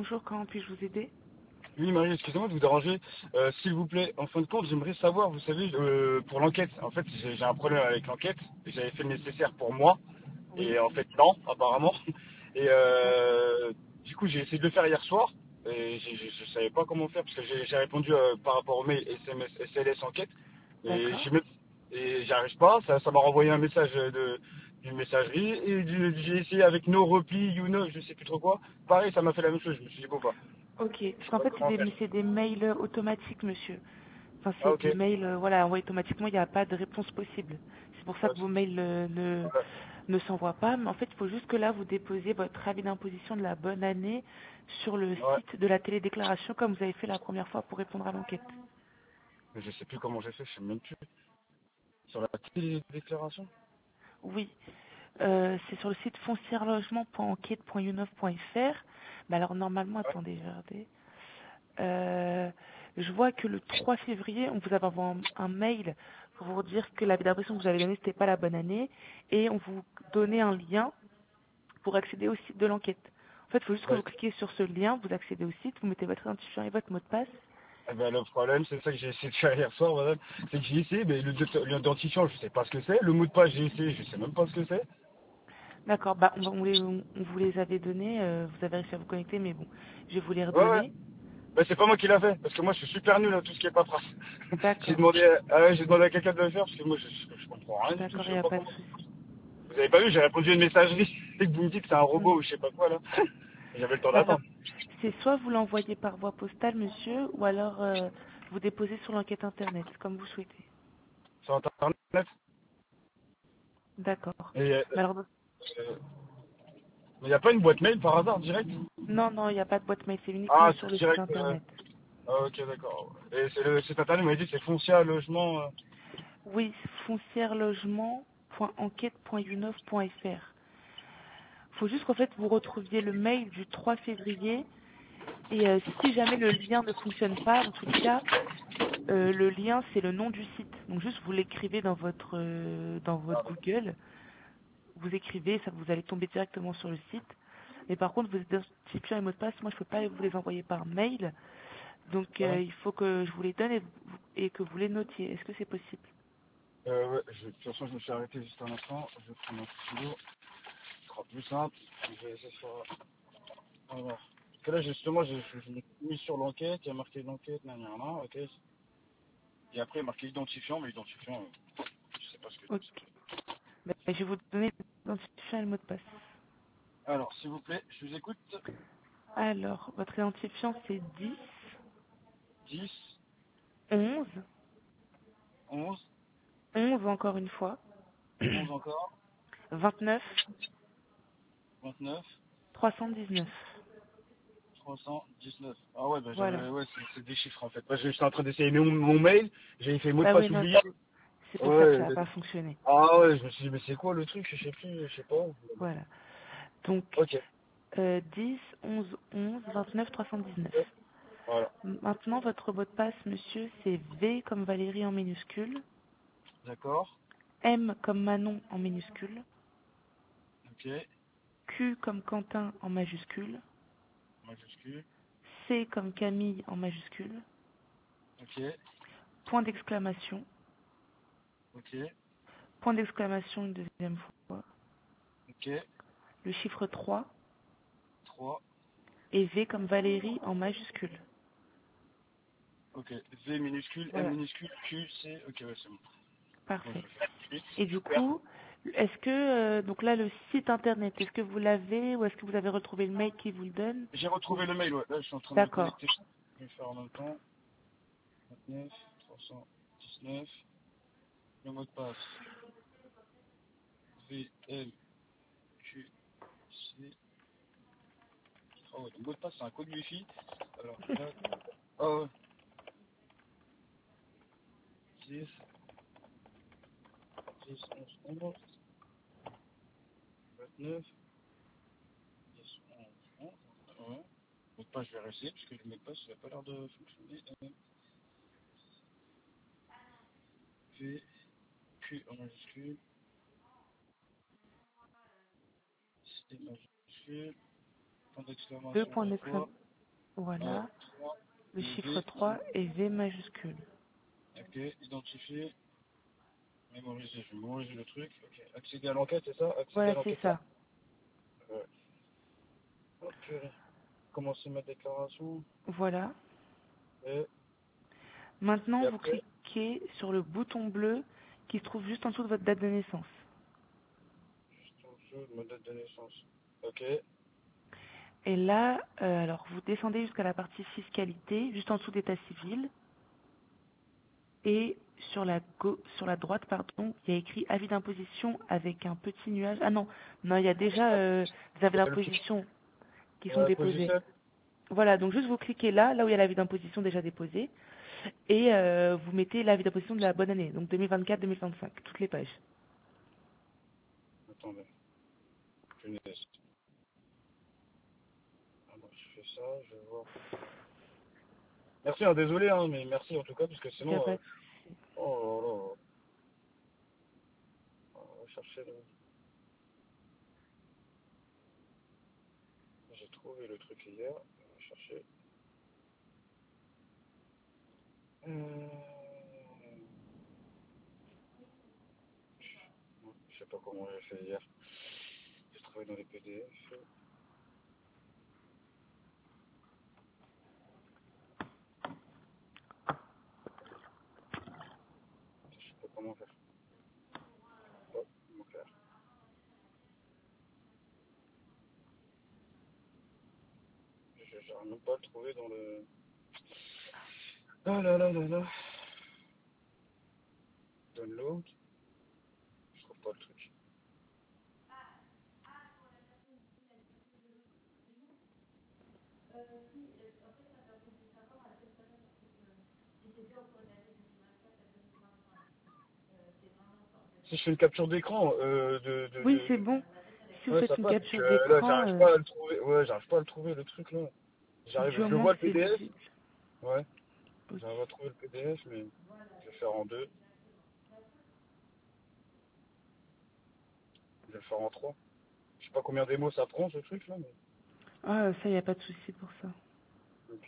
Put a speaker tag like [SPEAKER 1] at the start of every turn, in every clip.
[SPEAKER 1] bonjour, comment puis-je vous aider?
[SPEAKER 2] Oui, Marie, excusez-moi de vous déranger. S'il vous plaît, en fin de compte, j'aimerais savoir, vous savez, pour l'enquête. En fait, j'ai un problème avec l'enquête. J'avais fait le nécessaire pour moi.
[SPEAKER 1] Oui.
[SPEAKER 2] Et en fait, non, apparemment. Et
[SPEAKER 1] D'accord.
[SPEAKER 2] du coup, j'ai essayé de le faire hier soir. Et je savais pas comment faire parce que j'ai répondu par rapport au mail SMS, SLS enquête. Et
[SPEAKER 1] D'accord.
[SPEAKER 2] j'y arrive pas. Ça m'a renvoyé un message d'une messagerie. Et j'ai essayé avec No Reply, You Know, je sais plus trop quoi. Pareil, ça m'a fait la même chose. Je me suis dit, bon, bah,
[SPEAKER 1] Ok,
[SPEAKER 2] je
[SPEAKER 1] parce
[SPEAKER 2] sais
[SPEAKER 1] qu'en
[SPEAKER 2] pas
[SPEAKER 1] fait,
[SPEAKER 2] comment faire.
[SPEAKER 1] c'est des mails automatiques, monsieur. Enfin,
[SPEAKER 2] Ah,
[SPEAKER 1] c'est
[SPEAKER 2] ok.
[SPEAKER 1] des mails, voilà, envoyés automatiquement, il n'y a pas de réponse possible. C'est pour ça
[SPEAKER 2] Ouais,
[SPEAKER 1] que vos mails
[SPEAKER 2] ouais.
[SPEAKER 1] ne s'envoient pas. Mais en fait, il faut juste que là, vous déposiez votre avis d'imposition de la bonne année sur le
[SPEAKER 2] Ouais.
[SPEAKER 1] site de la télédéclaration, comme vous avez fait la première fois pour répondre à l'enquête.
[SPEAKER 2] Mais je sais plus comment j'ai fait, je sais même plus. Sur la télédéclaration.
[SPEAKER 1] Oui, c'est sur le site foncièrelogement.enquête.unov.fr. Mais alors, normalement,
[SPEAKER 2] Ouais.
[SPEAKER 1] attendez, je vais regarder. Je vois que le 3 février, on vous avait envoyé un mail pour vous dire que la d'impression que vous avez donnée, c'était pas la bonne année, et on vous donnait un lien pour accéder au site de l'enquête. En fait, il faut juste que
[SPEAKER 2] Ouais.
[SPEAKER 1] vous cliquiez sur ce lien, vous accédez au site, vous mettez votre identifiant et votre mot de passe.
[SPEAKER 2] Eh ben, le problème, c'est ça que j'ai essayé de faire hier soir, madame. C'est que j'ai essayé, mais l'identifiant, je sais pas ce que c'est. Le mot de passe, j'ai essayé, je sais même pas ce que c'est.
[SPEAKER 1] D'accord, bah on vous les avait donnés, vous avez réussi à vous connecter, mais bon, je vais vous les
[SPEAKER 2] Ouais, ouais.
[SPEAKER 1] redonner.
[SPEAKER 2] Ben, c'est pas moi qui l'a fait, parce que moi, je suis super nul à tout ce qui est paperasse.
[SPEAKER 1] D'accord,
[SPEAKER 2] J'ai demandé à quelqu'un de le faire, parce que moi, je comprends rien du tout,
[SPEAKER 1] d'accord,
[SPEAKER 2] je
[SPEAKER 1] il n'y
[SPEAKER 2] sais
[SPEAKER 1] a
[SPEAKER 2] pas
[SPEAKER 1] pas de
[SPEAKER 2] comment.
[SPEAKER 1] souci.
[SPEAKER 2] Vous avez pas vu, j'ai répondu à une messagerie, et que vous me dites que c'est un
[SPEAKER 1] Mm.
[SPEAKER 2] robot ou je sais pas quoi, là. Et j'avais le temps
[SPEAKER 1] Alors,
[SPEAKER 2] d'attendre.
[SPEAKER 1] c'est soit vous l'envoyez par voie postale, monsieur, ou alors vous déposez sur l'enquête internet, comme vous souhaitez.
[SPEAKER 2] Sur Internet.
[SPEAKER 1] D'accord.
[SPEAKER 2] Et,
[SPEAKER 1] Mais alors,
[SPEAKER 2] mais y a pas une boîte mail par hasard, direct?
[SPEAKER 1] non, non, il n'y a pas de boîte mail, c'est uniquement
[SPEAKER 2] Ah,
[SPEAKER 1] sur
[SPEAKER 2] c'est
[SPEAKER 1] le site
[SPEAKER 2] direct.
[SPEAKER 1] internet.
[SPEAKER 2] Ah, ok, d'accord. Et c'est le site internet, il m'a dit c'est Foncia Logement.
[SPEAKER 1] Oui, foncièrelogement.enquête.unov.fr. Faut juste qu'en fait vous retrouviez le mail du 3 février et si jamais le lien ne fonctionne pas, dans tous les cas, le lien c'est le nom du site. Donc juste vous l'écrivez dans votre
[SPEAKER 2] Ah, d'accord.
[SPEAKER 1] Google, vous écrivez, ça vous allez tomber directement sur le site. Mais par contre, vos identifiants et mots de passe, moi je peux pas vous les envoyer par mail. Donc
[SPEAKER 2] Ouais.
[SPEAKER 1] il faut que je vous les donne et que vous les notiez. Est-ce que c'est possible?
[SPEAKER 2] Ouais, de toute façon, je me suis arrêté juste un instant. Je vais prendre un stylo. Ce sera plus simple. Je vais essayer de faire. Alors. Parce que là, justement, je m'ai mis sur l'enquête. Il y a marqué l'enquête, nan, ok. Et après, il y a marqué identifiant, mais identifiant, je sais pas ce que
[SPEAKER 1] Ok.
[SPEAKER 2] c'est.
[SPEAKER 1] Ben, je vais vous donner l'identifiant et le mot de passe.
[SPEAKER 2] Alors, s'il vous plaît, je vous écoute.
[SPEAKER 1] Alors, votre identifiant c'est 10
[SPEAKER 2] 10,
[SPEAKER 1] 11
[SPEAKER 2] 11,
[SPEAKER 1] 11 encore une fois,
[SPEAKER 2] 11 encore,
[SPEAKER 1] 29
[SPEAKER 2] 29,
[SPEAKER 1] 319.
[SPEAKER 2] 319. Ah ouais, bah
[SPEAKER 1] Voilà.
[SPEAKER 2] j'avais, ouais, c'est des chiffres en fait. Bah, j'étais en train d'essayer mon mail, j'ai fait mot de
[SPEAKER 1] Bah oui,
[SPEAKER 2] passe
[SPEAKER 1] non,
[SPEAKER 2] oublié.
[SPEAKER 1] c'est pour ça que ça
[SPEAKER 2] Ouais,
[SPEAKER 1] n'a pas fonctionné.
[SPEAKER 2] ah ouais, je me suis dit, mais c'est quoi le truc? Je sais plus, je sais pas.
[SPEAKER 1] Voilà. Donc,
[SPEAKER 2] Ok,
[SPEAKER 1] 10 11 11 29 319.
[SPEAKER 2] voilà,
[SPEAKER 1] Maintenant, votre mot de passe, monsieur, c'est V comme Valérie en minuscule,
[SPEAKER 2] d'accord,
[SPEAKER 1] M comme Manon en minuscule,
[SPEAKER 2] ok,
[SPEAKER 1] Q comme Quentin en majuscule,
[SPEAKER 2] majuscule,
[SPEAKER 1] C comme Camille en majuscule,
[SPEAKER 2] ok, ok,
[SPEAKER 1] point d'exclamation une deuxième fois,
[SPEAKER 2] ok,
[SPEAKER 1] le chiffre 3
[SPEAKER 2] 3,
[SPEAKER 1] et V comme Valérie en majuscule.
[SPEAKER 2] ok, V minuscule, M
[SPEAKER 1] Voilà,
[SPEAKER 2] minuscule, Q, C, ok, ouais, c'est bon. Bon, je
[SPEAKER 1] parfait.
[SPEAKER 2] vais faire tout de
[SPEAKER 1] Et
[SPEAKER 2] suite,
[SPEAKER 1] du
[SPEAKER 2] super.
[SPEAKER 1] coup, est-ce que, donc là, le site internet, est-ce que vous l'avez ou est-ce que vous avez retrouvé le mail qui vous le donne?
[SPEAKER 2] J'ai retrouvé le mail, ouais, là je suis en train de me
[SPEAKER 1] D'accord.
[SPEAKER 2] connecter. Je vais faire en même temps, 29, 319, le mot de passe, V, M, Q, C. Oh, ouais, le mot de passe, c'est un code Wi-Fi. Alors, là, oh, ouais, 10, 10, 11, 11, 29, 10, 11, 11. Ouais. Le mot de passe, je vais rester, parce que le mot de passe, il n'a pas l'air de fonctionner. V, Q en majuscule, C majuscule, point
[SPEAKER 1] Deux
[SPEAKER 2] d'exclamation
[SPEAKER 1] points
[SPEAKER 2] deux
[SPEAKER 1] d'exclamation.
[SPEAKER 2] fois.
[SPEAKER 1] Voilà. Le chiffre
[SPEAKER 2] V,
[SPEAKER 1] 3 et V majuscule.
[SPEAKER 2] ok, identifier, mémoriser, je vais mémoriser le truc, ok, accéder à l'enquête, c'est ça? Accéder à
[SPEAKER 1] Voilà, c'est
[SPEAKER 2] l'enquête là?
[SPEAKER 1] ça.
[SPEAKER 2] Ouais. Ok, commencer ma déclaration,
[SPEAKER 1] Voilà.
[SPEAKER 2] et,
[SPEAKER 1] Maintenant,
[SPEAKER 2] et
[SPEAKER 1] vous
[SPEAKER 2] après,
[SPEAKER 1] cliquez sur le bouton bleu qui se trouve juste en dessous de votre date de naissance.
[SPEAKER 2] juste en dessous de ma date de naissance. Ok,
[SPEAKER 1] Et là, alors vous descendez jusqu'à la partie fiscalité, juste en dessous d'état civil. Et sur la droite, pardon, il y a écrit avis d'imposition avec un petit nuage. Ah non, non, il y a déjà des avis
[SPEAKER 2] il y a le petit,
[SPEAKER 1] d'imposition qui sont
[SPEAKER 2] ouais,
[SPEAKER 1] déposés.
[SPEAKER 2] logiciel.
[SPEAKER 1] Voilà, donc juste vous cliquez là, là où il y a l'avis d'imposition déjà déposé, et vous mettez l'avis d'imposition de la bonne année, donc 2024-2025, toutes les pages.
[SPEAKER 2] Attendez, punaise. Alors, je fais ça, je vais voir. Merci, hein, désolé, hein, mais merci en tout cas, parce que
[SPEAKER 1] Il n'y a
[SPEAKER 2] sinon,
[SPEAKER 1] pas de
[SPEAKER 2] oh là là, on va chercher le... J'ai trouvé le truc hier, on va chercher. Euh... Je sais pas comment j'ai fait hier. J'ai trouvé dans les PDF. Je sais pas comment faire. Oh, comment faire. J'arrive même pas à le trouver dans le... Ah là là là là. Download. Je trouve pas le truc. Si je fais une capture d'écran
[SPEAKER 1] Oui, c'est bon. Si vous
[SPEAKER 2] Ouais,
[SPEAKER 1] faites
[SPEAKER 2] ça
[SPEAKER 1] une
[SPEAKER 2] passe. Donc,
[SPEAKER 1] capture
[SPEAKER 2] là,
[SPEAKER 1] d'écran,
[SPEAKER 2] j'arrive pas à le trouver. Ouais, j'arrive pas à le trouver, le truc, là.
[SPEAKER 1] du
[SPEAKER 2] Je
[SPEAKER 1] moment
[SPEAKER 2] vois
[SPEAKER 1] que
[SPEAKER 2] le
[SPEAKER 1] c'est
[SPEAKER 2] PDF.
[SPEAKER 1] lisible.
[SPEAKER 2] Ouais.
[SPEAKER 1] Ok.
[SPEAKER 2] J'arrive à trouver le PDF, mais je vais faire en deux. Je vais le faire en trois. Je sais pas combien d'émos ça prend, ce truc, là, mais...
[SPEAKER 1] Ah, ça, il n'y a pas de souci pour ça.
[SPEAKER 2] Ok.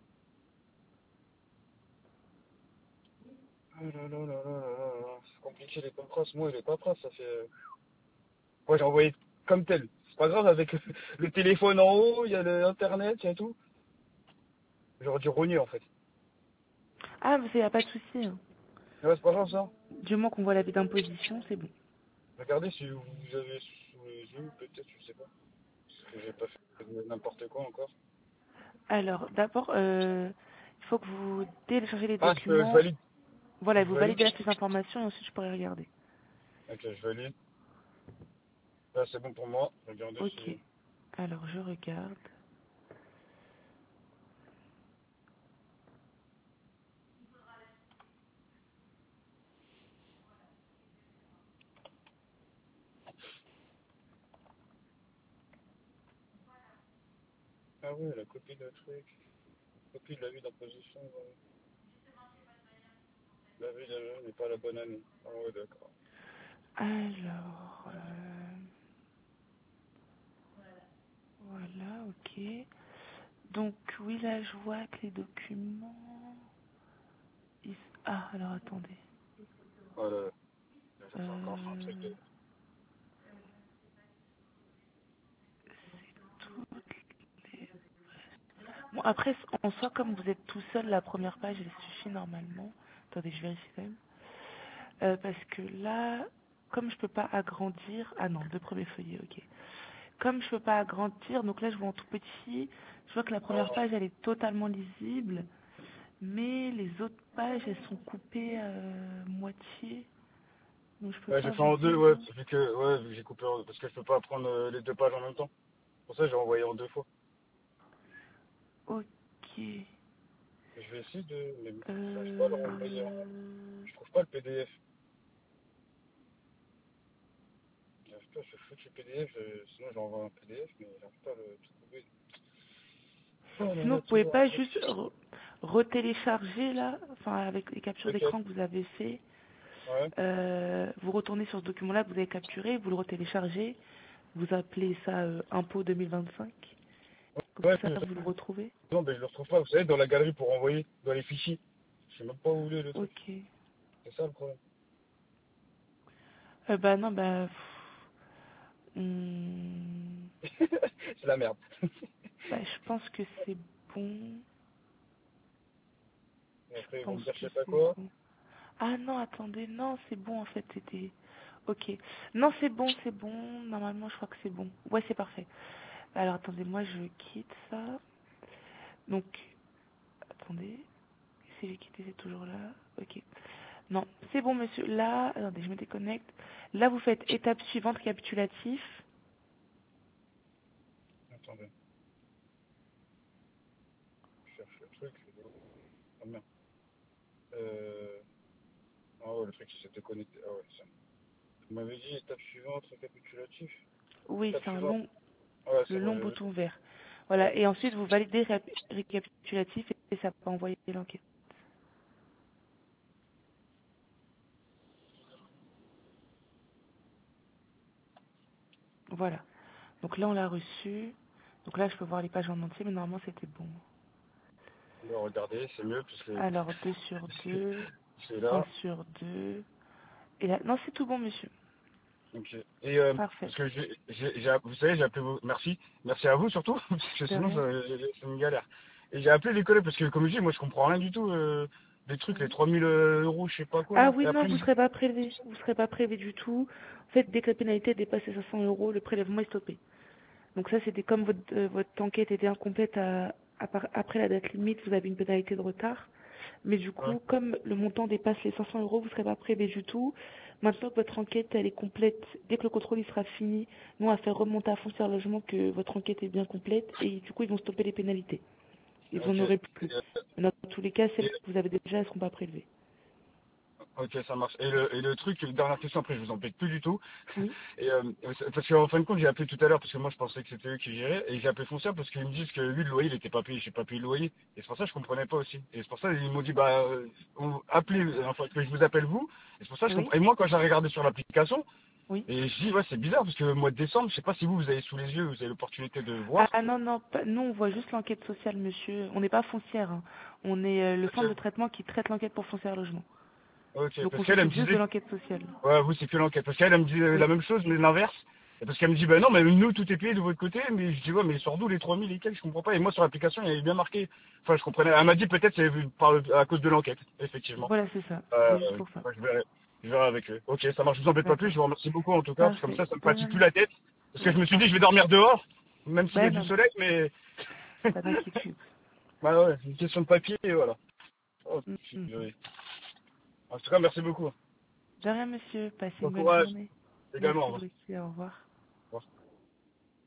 [SPEAKER 2] Ah là là là là là là là. C'est compliqué, les paperasses. Moi, les paperasses, ça fait... Ouais, j'ai envoyé comme tel. C'est pas grave, avec le téléphone en haut, il y a l'internet, il y a tout. J'aurais dû rogner, en fait.
[SPEAKER 1] Ah, il n'y a pas de souci, hein.
[SPEAKER 2] Ouais, c'est pas grave, ça.
[SPEAKER 1] Du moment qu'on voit l'avis d'imposition, c'est bon.
[SPEAKER 2] Regardez si vous avez sous les yeux, peut-être, je sais pas. Parce que j'ai pas fait n'importe quoi encore.
[SPEAKER 1] Alors, d'abord, il faut que vous téléchargez les
[SPEAKER 2] Ah, je
[SPEAKER 1] documents.
[SPEAKER 2] valide.
[SPEAKER 1] Voilà,
[SPEAKER 2] Je
[SPEAKER 1] vous
[SPEAKER 2] valide.
[SPEAKER 1] validez là ces informations et ensuite je pourrai regarder.
[SPEAKER 2] Ok, je valide. Là, c'est bon pour moi. Regardez
[SPEAKER 1] Ok.
[SPEAKER 2] si...
[SPEAKER 1] Alors, je regarde.
[SPEAKER 2] Ah ouais, la copie de truc. Copie de l'avis d'imposition, voilà. L'avis de n'est pas la bonne année. Ah ouais, d'accord.
[SPEAKER 1] Alors, voilà, ok. Donc, oui, là, je vois que les documents... Ah, alors, attendez.
[SPEAKER 2] Voilà. J'ai fait encore un truc
[SPEAKER 1] Euh...
[SPEAKER 2] de...
[SPEAKER 1] Bon, après, en soi, comme vous êtes tout seul, la première page, elle suffit normalement. Attendez, je vérifie quand même. Parce que là, comme je peux pas agrandir... Ah non, deux premiers feuillets, ok. Comme je peux pas agrandir, donc là, je vois en tout petit. Je vois que la première
[SPEAKER 2] Ah,
[SPEAKER 1] page, elle est totalement lisible. Mais les autres pages, elles sont coupées moitié. Donc je peux
[SPEAKER 2] ouais, j'ai
[SPEAKER 1] pas
[SPEAKER 2] fait
[SPEAKER 1] vous
[SPEAKER 2] en deux,
[SPEAKER 1] dire.
[SPEAKER 2] ouais. Vu que j'ai coupé parce que je peux pas prendre les deux pages en même temps. Pour ça, j'ai envoyé en deux fois.
[SPEAKER 1] Ok.
[SPEAKER 2] Je vais essayer de... Mais j'arrive pas à le renvoyer en...
[SPEAKER 1] Euh...
[SPEAKER 2] Je trouve pas le PDF. J'arrive pas à ce foutu PDF. Sinon, j'envoie un PDF, mais j'arrive pas à le trouver. Oh là
[SPEAKER 1] Sinon,
[SPEAKER 2] là,
[SPEAKER 1] vous pouvez
[SPEAKER 2] toujours
[SPEAKER 1] pas
[SPEAKER 2] un
[SPEAKER 1] juste
[SPEAKER 2] truc.
[SPEAKER 1] retélécharger là, enfin avec les captures
[SPEAKER 2] Ok.
[SPEAKER 1] d'écran que vous avez fait.
[SPEAKER 2] Ouais.
[SPEAKER 1] Vous retournez sur ce document-là que vous avez capturé, vous le retéléchargez. Vous appelez ça impôt 2025. Comme
[SPEAKER 2] Ouais,
[SPEAKER 1] ça, vous le retrouvez.
[SPEAKER 2] non, ben je le retrouve pas. Vous savez, dans la galerie pour envoyer, dans les fichiers. Je sais même pas où il est le truc.
[SPEAKER 1] Ok.
[SPEAKER 2] C'est ça le problème.
[SPEAKER 1] Bah non, bah... hmm,
[SPEAKER 2] C'est la merde.
[SPEAKER 1] bah, je pense que c'est bon.
[SPEAKER 2] Et
[SPEAKER 1] Je
[SPEAKER 2] après, ils vont me
[SPEAKER 1] pense
[SPEAKER 2] dire je
[SPEAKER 1] que
[SPEAKER 2] sais pas
[SPEAKER 1] c'est
[SPEAKER 2] quoi.
[SPEAKER 1] bon. Ah non, attendez, non, c'est bon en fait, c'était... Ok. Non, c'est bon, c'est bon. Normalement, je crois que c'est bon. Ouais, c'est parfait. Alors, attendez, moi, je quitte ça. Donc, attendez. Si j'ai quitté, c'est toujours là. Ok. Non, c'est bon, monsieur. Là, attendez, je me déconnecte. Là, vous faites étape suivante, récapitulatif.
[SPEAKER 2] Attendez, je cherche le truc. Ah merde. Ah ouais, le truc il s'était connecté. Ah ouais, ça. Vous m'avez dit étape suivante, récapitulatif.
[SPEAKER 1] Oui,
[SPEAKER 2] Étape
[SPEAKER 1] c'est un
[SPEAKER 2] suivante.
[SPEAKER 1] long,
[SPEAKER 2] Ah ouais,
[SPEAKER 1] le
[SPEAKER 2] c'est bon,
[SPEAKER 1] long
[SPEAKER 2] j'ai vu.
[SPEAKER 1] bouton vert. Voilà. Et ensuite, vous validez récapitulatif et ça peut envoyer l'enquête. Voilà. Donc là, on l'a reçu. Donc là, je peux voir les pages en entier, mais normalement, c'était bon.
[SPEAKER 2] Bah, regardez, c'est mieux puisque
[SPEAKER 1] Alors, 2 sur 2,
[SPEAKER 2] c'est
[SPEAKER 1] 3
[SPEAKER 2] là.
[SPEAKER 1] sur 2. Et là, non, c'est tout bon, monsieur.
[SPEAKER 2] Ok. Et
[SPEAKER 1] Parfait.
[SPEAKER 2] parce que vous savez, j'ai appelé vous. Merci à vous surtout, parce que
[SPEAKER 1] De
[SPEAKER 2] sinon
[SPEAKER 1] rien.
[SPEAKER 2] c'est une galère. Et j'ai appelé les collègues parce que comme je dis, moi je comprends rien du tout. Les trucs, les
[SPEAKER 1] Mhm.
[SPEAKER 2] 3000 euros, je sais pas quoi
[SPEAKER 1] Ah
[SPEAKER 2] là.
[SPEAKER 1] oui,
[SPEAKER 2] Et
[SPEAKER 1] non,
[SPEAKER 2] après,
[SPEAKER 1] vous serez pas prélevé. Vous serez pas prélevé du tout. En fait, dès que la pénalité dépasse les 500 euros, le prélèvement est stoppé. Donc ça, c'était comme votre enquête était incomplète après la date limite, vous avez une pénalité de retard. Mais du
[SPEAKER 2] ouais.
[SPEAKER 1] coup, comme le montant dépasse les 500 euros, vous ne serez pas prélevé du tout. Maintenant que votre enquête elle est complète, dès que le contrôle il sera fini, nous on va faire remonter à Foncière Logement que votre enquête est bien complète et du coup ils vont stopper les pénalités. Et vous
[SPEAKER 2] Ok.
[SPEAKER 1] n'en aurez plus. Mais dans tous les cas, celles
[SPEAKER 2] Et-
[SPEAKER 1] que vous avez déjà, elles ne seront pas prélevées.
[SPEAKER 2] ok, ça marche. Et le truc, dernière question, après je vous embête plus du tout.
[SPEAKER 1] Oui.
[SPEAKER 2] Et parce qu'en fin de compte, j'ai appelé tout à l'heure parce que moi je pensais que c'était eux qui géraient et j'ai appelé Foncière parce qu'ils me disent que lui le loyer il était pas payé, j'ai pas payé le loyer. Et c'est pour ça que je comprenais pas aussi. Et c'est pour ça qu'ils m'ont dit bah appelez, enfin que je vous appelle vous. Et c'est pour ça que je
[SPEAKER 1] Oui.
[SPEAKER 2] comprends. Et moi quand j'ai regardé sur l'application,
[SPEAKER 1] Oui.
[SPEAKER 2] et je dis ouais c'est bizarre parce que le mois de décembre, je sais pas si vous avez sous les yeux, vous avez l'opportunité de voir.
[SPEAKER 1] Ah non, non, nous on voit juste l'enquête sociale, monsieur. On n'est pas foncière, hein. On est le
[SPEAKER 2] Ok.
[SPEAKER 1] centre de traitement qui traite l'enquête pour Foncière Logement.
[SPEAKER 2] Ok.
[SPEAKER 1] Donc on
[SPEAKER 2] Parce qu'elle elle me
[SPEAKER 1] s'occupe juste de
[SPEAKER 2] disait
[SPEAKER 1] l'enquête sociale.
[SPEAKER 2] ouais vous c'est que l'enquête. Parce qu'elle elle me dit la
[SPEAKER 1] Oui.
[SPEAKER 2] même chose mais l'inverse. Et parce qu'elle me dit, bah non, mais nous, tout est payé de votre côté, mais je dis, ouais, mais sur d'où les 3000 et quelques, je comprends pas. Et moi, sur l'application, il y avait bien marqué. Enfin, je comprenais. Elle m'a dit, peut-être, c'est à cause de l'enquête, effectivement.
[SPEAKER 1] Voilà, c'est ça. C'est juste pour ça.
[SPEAKER 2] Ouais, je verrai avec eux. Ok, ça marche, je vous embête pas plus,
[SPEAKER 1] D'accord.
[SPEAKER 2] je vous remercie beaucoup, en tout cas, parce que comme
[SPEAKER 1] Parfait.
[SPEAKER 2] ça me
[SPEAKER 1] De
[SPEAKER 2] fatigue
[SPEAKER 1] rien,
[SPEAKER 2] plus la
[SPEAKER 1] monsieur.
[SPEAKER 2] tête. Parce que je
[SPEAKER 1] Oui,
[SPEAKER 2] me suis dit, je vais
[SPEAKER 1] parfait.
[SPEAKER 2] dormir dehors, même s'il y a
[SPEAKER 1] Ben
[SPEAKER 2] du
[SPEAKER 1] non, non.
[SPEAKER 2] soleil, mais,
[SPEAKER 1] Pas d'inquiétude.
[SPEAKER 2] bah ouais, c'est une question de papier, et voilà. Oh,
[SPEAKER 1] Mhm.
[SPEAKER 2] en tout cas, merci beaucoup.
[SPEAKER 1] De rien, monsieur. Passez
[SPEAKER 2] Bon
[SPEAKER 1] une bonne
[SPEAKER 2] courage,
[SPEAKER 1] journée.
[SPEAKER 2] également, au
[SPEAKER 1] Merci,
[SPEAKER 2] revoir.
[SPEAKER 1] vous aussi. Au revoir.